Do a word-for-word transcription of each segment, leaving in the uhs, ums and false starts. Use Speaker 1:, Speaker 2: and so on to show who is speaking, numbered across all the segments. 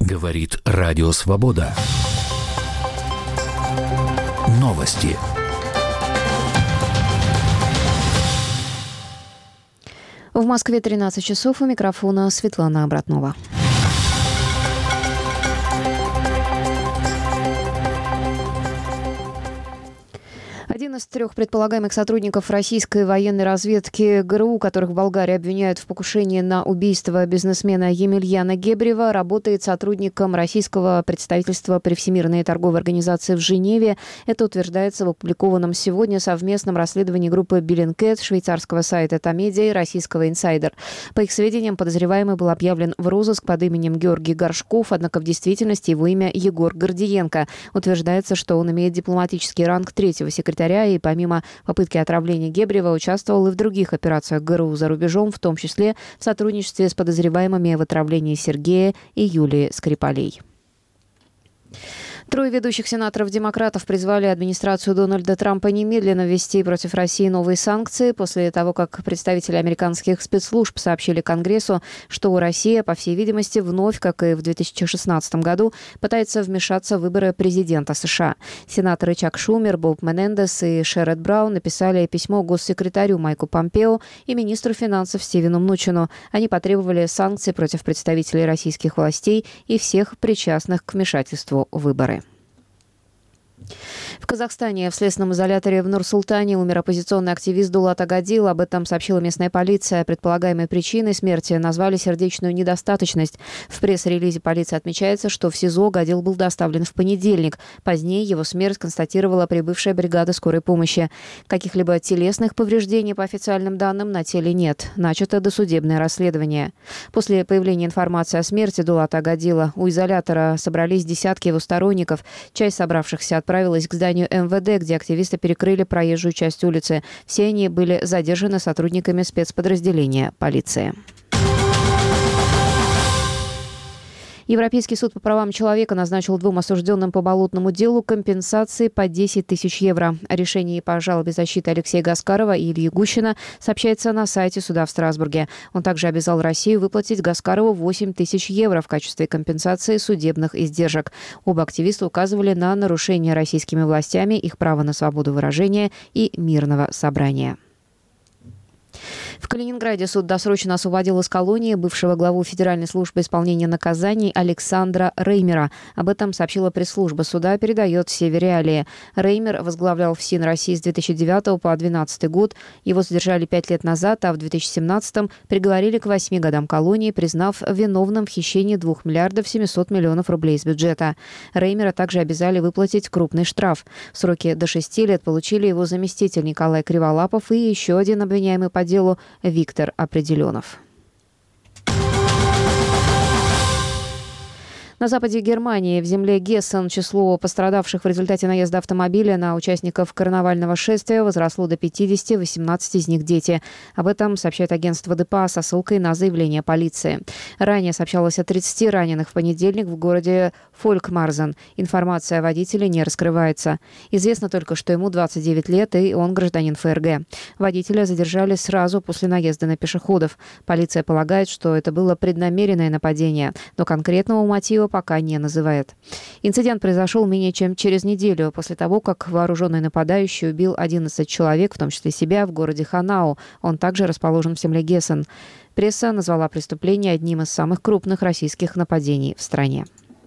Speaker 1: Говорит Радио Свобода. Новости.
Speaker 2: В Москве тринадцать часов, у микрофона Светлана Обратнова. Один из трех предполагаемых сотрудников российской военной разведки ГРУ, которых в Болгарии обвиняют в покушении на убийство бизнесмена Емельяна Гебрева, работает сотрудником российского представительства при Всемирной торговой организации в Женеве. Это утверждается в опубликованном сегодня совместном расследовании группы Bellingcat, швейцарского сайта Тамедиа и российского Инсайдер. По их сведениям, подозреваемый был объявлен в розыск под именем Георгий Горшков, однако в действительности его имя Егор Гордиенко. Утверждается, что он имеет дипломатический ранг третьего секретаря и помимо попытки отравления Гебрева участвовал и в других операциях ГРУ за рубежом, в том числе в сотрудничестве с подозреваемыми в отравлении Сергея и Юлии Скрипалей. Трое ведущих сенаторов-демократов призвали администрацию Дональда Трампа немедленно ввести против России новые санкции после того, как представители американских спецслужб сообщили Конгрессу, что Россия, по всей видимости, вновь, как и в две тысячи шестнадцатом году, пытается вмешаться в выборы президента США. Сенаторы Чак Шумер, Боб Менендес и Шеррод Браун написали письмо госсекретарю Майку Помпео и министру финансов Стивену Мнучину. Они потребовали санкций против представителей российских властей и всех причастных к вмешательству в выборы. В Казахстане в следственном изоляторе в Нур-Султане умер оппозиционный активист Дулат Агадил. Об этом сообщила местная полиция. Предполагаемой причиной смерти назвали сердечную недостаточность. В пресс-релизе полиции отмечается, что в СИЗО Агадил был доставлен в понедельник. Позднее его смерть констатировала прибывшая бригада скорой помощи. Каких-либо телесных повреждений, по официальным данным, на теле нет. Начато досудебное расследование. После появления информации о смерти Дулата Агадила у изолятора собрались десятки его сторонников. Часть собравшихся отправилась к зданию эм вэ дэ, где активисты перекрыли проезжую часть улицы. Все они были задержаны сотрудниками спецподразделения полиции. Европейский суд по правам человека назначил двум осужденным по болотному делу компенсации по десять тысяч евро. О решении по жалобе защиты Алексея Гаскарова и Ильи Гущина сообщается на сайте суда в Страсбурге. Он также обязал Россию выплатить Гаскарову восемь тысяч евро в качестве компенсации судебных издержек. Оба активиста указывали на нарушение российскими властями их права на свободу выражения и мирного собрания. В Калининграде суд досрочно освободил из колонии бывшего главу Федеральной службы исполнения наказаний Александра Реймера. Об этом сообщила пресс-служба суда, передает «Север Реалии». Реймер возглавлял ФСИН России с две тысячи девятого по две тысячи двенадцатый год. Его задержали пять лет назад, а в две тысячи семнадцатом приговорили к восьми годам колонии, признав виновным в хищении двух миллиардов семисот миллионов рублей из бюджета. Реймера также обязали выплатить крупный штраф. В сроки до шести лет получили его заместитель Николай Криволапов и еще один обвиняемый по делу Виктор Определенов. На западе Германии, в земле Гессен, число пострадавших в результате наезда автомобиля на участников карнавального шествия возросло до пятидесяти, восемнадцать из них дети. Об этом сообщает агентство дэ пэ а со ссылкой на заявление полиции. Ранее сообщалось о тридцати раненых в понедельник в городе Фолькмарзен. Информация о водителе не раскрывается. Известно только, что ему двадцать девять лет, и он гражданин эф эр гэ. Водителя задержали сразу после наезда на пешеходов. Полиция полагает, что это было преднамеренное нападение, но конкретного мотива пока не называет. Инцидент произошел менее чем через неделю после того, как вооруженный нападающий убил одиннадцать человек, в том числе себя, в городе Ханау. Он также расположен в земле Гессен. Пресса назвала преступление одним из самых крупных российских нападений в стране.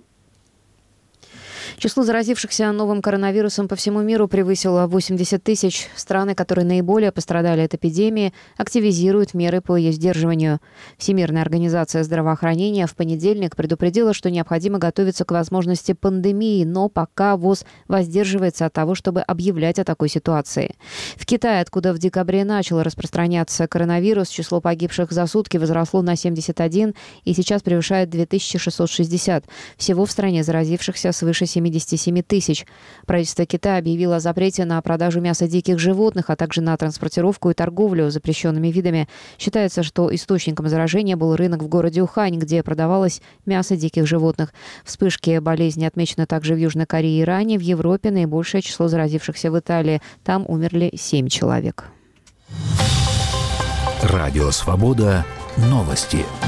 Speaker 2: Число заразившихся новым коронавирусом по всему миру превысило восемьдесят тысяч. Страны, которые наиболее пострадали от эпидемии, активизируют меры по ее сдерживанию. Всемирная организация здравоохранения в понедельник предупредила, что необходимо готовиться к возможности пандемии, но пока ВОЗ воздерживается от того, чтобы объявлять о такой ситуации. В Китае, откуда в декабре начал распространяться коронавирус, число погибших за сутки возросло на семьдесят один и сейчас превышает две тысячи шестьсот шестьдесят. Всего в стране заразившихся свыше семидесяти семь тысяч. Правительство Китая объявило о запрете на продажу мяса диких животных, а также на транспортировку и торговлю запрещенными видами. Считается, что источником заражения был рынок в городе Ухань, где продавалось мясо диких животных. Вспышки болезни отмечены также в Южной Корее и Иране. В Европе наибольшее число заразившихся в Италии. Там умерли семь человек.
Speaker 1: Радио «Свобода». Новости.